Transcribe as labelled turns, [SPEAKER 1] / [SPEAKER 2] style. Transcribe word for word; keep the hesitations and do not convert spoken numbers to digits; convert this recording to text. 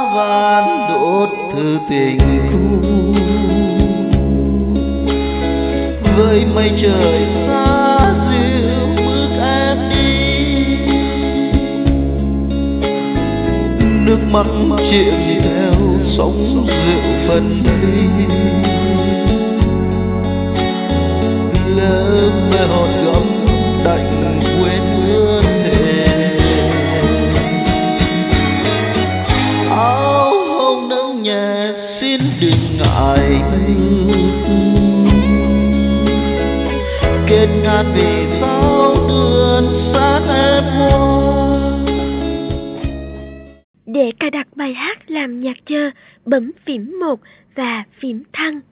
[SPEAKER 1] vàn đốt thư tình cũ với mây trời xa dịu bước em đi, nước mắt chìm theo sóng rượu phân ly, lỡ mê hồn gấm đành quên ước thề. Áo hồng nắng nhẹ xin đừng ngại kết ngàn vì sao đường xa em hoa.
[SPEAKER 2] Để cài đặt bài hát làm nhạc chờ, bấm phím một và phím thăng.